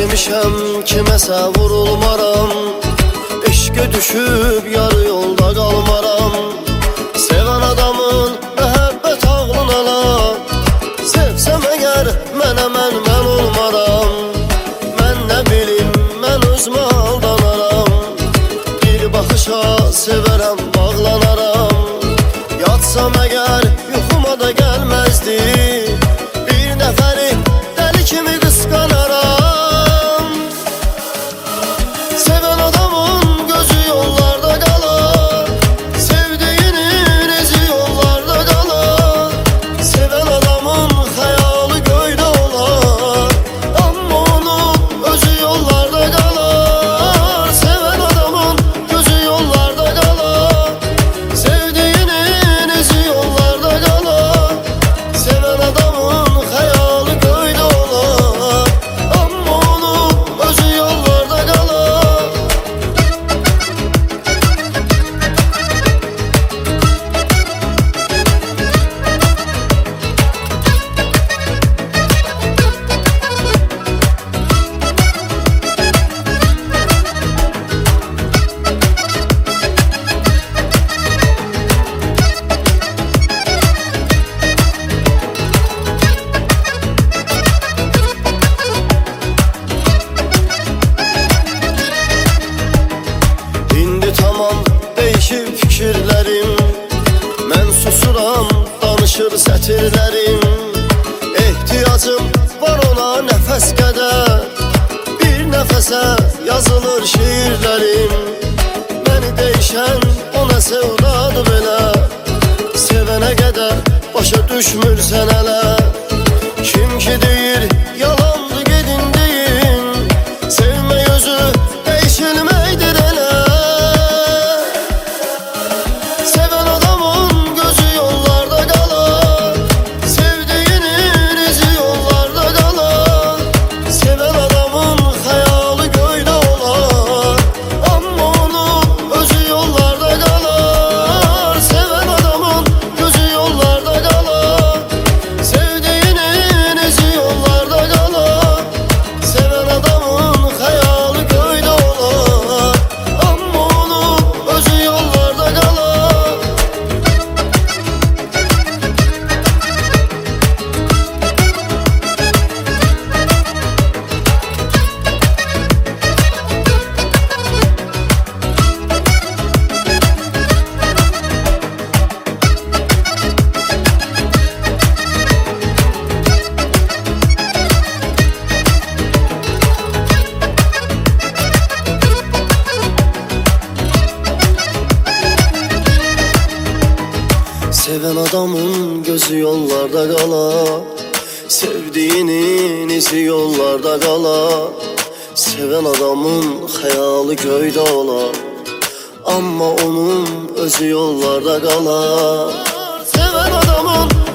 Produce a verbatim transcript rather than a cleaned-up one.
sevmişəm, kiməsə vurulmaram. Eşqə düşüb yarı yolda qalmaram. Sevən adamın məhəbbət ağlına ala. Sevsəm əgər mənə mən mən olmaram. Mən nə bilim, mən özümə aldanaram. Bir baxışa sevərəm, bağlanaram. Yatsam əgər yuxuma da gəlməzdi. Bir nəfəri dəli kimi qısqanaram. Sevən adamın gözü yollarda qalar. Sevdiğinin izi yollarda qalar. Sevən adamın xəyalı göydə olar. Amma onun özü yollarda qalar. Sevən adamın gözü yollarda qalar. Sevdiğinin izi yollarda qalar. Sevən adamın xəyalı göydə olar. Amma onun özü yollarda qalar. İndi tamam değişib fikirlərim. Mən susuram, danışır sətirlərim. Ehtiyacım var ona nəfəs qədər. Bir nəfəsə yazılır şiirlərim. Məni deyişən ona sevdadır belə. Sevənə qədər başa düşmürsən hələ. Kim ki deyir yalandı gedin deyin. Sevmək özü değişilməkdir elə. Sevən adamın gözü yollarda qalar. Sevdiğinin izi yollarda qalar. Sevən adamın xəyalı göydə olar. Amma onun özü yollarda qalar. Sevən adamın gözü yollarda qalar. Sevdiğinin izi yollarda qalar. Sevən adamın xəyalı göydə olar. Amma onun özü yollarda qalar. Sevən adamın gözü yollarda qalar. Sevdiğinin izi yollarda qalar. Sevən adamın xəyalı göydə olar. Amma onun özü yollarda qalar. Sevən adamın